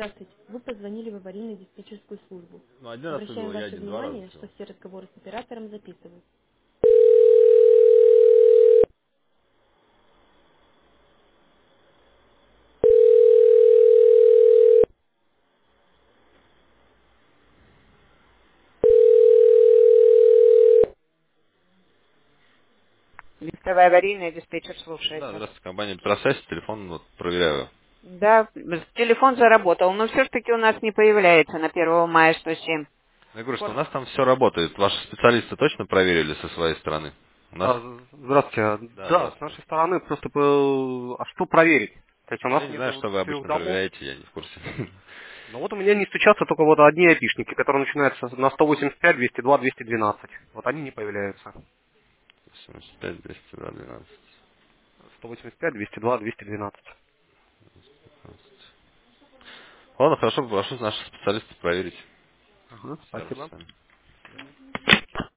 Здравствуйте. Вы позвонили в аварийную диспетчерскую службу. Ну, один раз Обращаем вызвал, я ваше один-два раза внимание, что всего. все разговоры с оператором записывают. Лифтовая аварийная, диспетчер слушает Да, вас. здравствуйте, компания Петросвязь, телефон вот проверяю. Да, телефон заработал, но все-таки у нас не появляется на 1 мая 107. Я говорю, что у Скоро. нас там все работает. Ваши специалисты точно проверили со своей стороны? У нас... Здравствуйте. Да, Да, с здравствуйте. нашей стороны просто а что проверить? То есть у нас Я не знаю, нету что вы 4 обычно домов. проверяете, я не в курсе. Но вот у меня не стучатся только вот одни айпишники, которые начинаются на 185, 202, 212. Вот они не появляются. 75, 202, 12. 185, 202, 212. Ладно, хорошо, попрошу наших специалистов проверить. Ага, Свяжусь спасибо. с вами.